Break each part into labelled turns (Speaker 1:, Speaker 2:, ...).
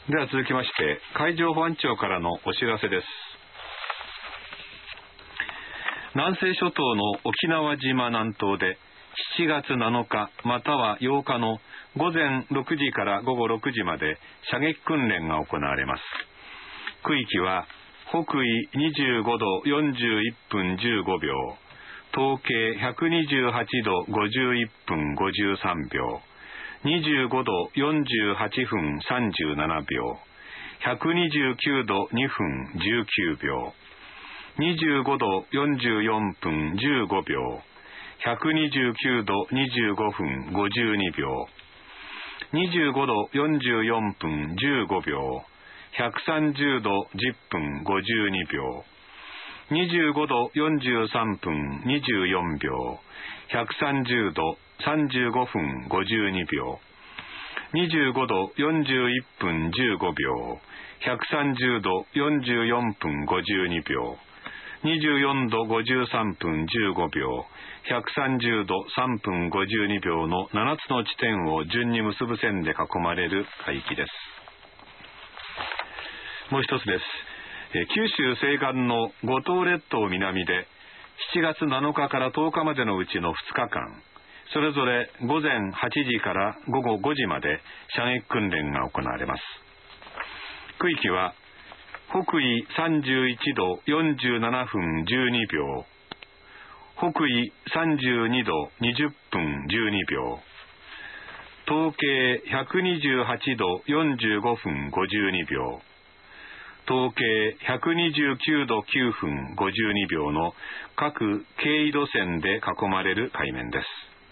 Speaker 1: では続きまして、海上保安庁からのお知らせです。南西諸島の沖縄島南東で7月7日または8日の午前6時から午後6時まで射撃訓練が行われます。区域は北緯25度41分15秒、東経128度51分53秒、25度48分37秒、129度2分19秒、25度44分15秒、129度25分52秒、25度44分15秒、130度10分52秒、25度43分24秒、130度35分52秒、25度41分15秒、130度44分52秒、24度53分15秒、130度3分52秒の7つの地点を順に結ぶ線で囲まれる海域です。もう一つです。九州西岸の五島列島南で7月7日から10日までのうちの2日間、それぞれ午前8時から午後5時まで射撃訓練が行われます。区域は北緯31度47分12秒、北緯32度20分12秒、東経128度45分52秒、東経129度9分52秒の各経緯度線で囲まれる海面です。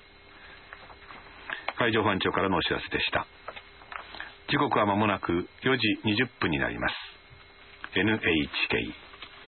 Speaker 1: 海上保安庁からのお知らせでした。時刻は間もなく4時20分になります。NHK